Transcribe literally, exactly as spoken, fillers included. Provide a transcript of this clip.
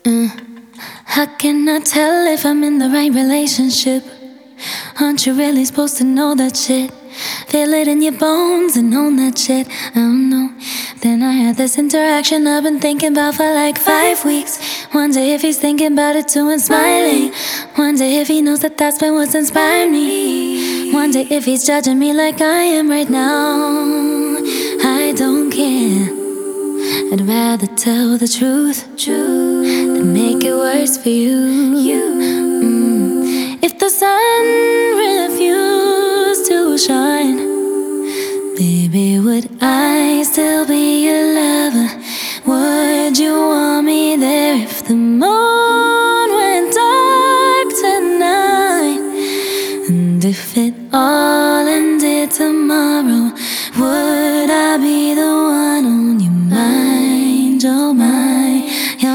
Uh, how can I tell if I'm in the right relationship? Aren't you really supposed to know that shit? Feel it in your bones and own that shit. I don't know. Then I had this interaction I've been thinking about for like five weeks. Wonder if he's thinking about it too and smiling. Wonder if he knows that that's been what's inspired me. Wonder if he's judging me like I am right now. I don't care. I'd rather tell the truth, truth than make it worse for you. you. Mm. If the sun refused to shine, baby, would I still be alive?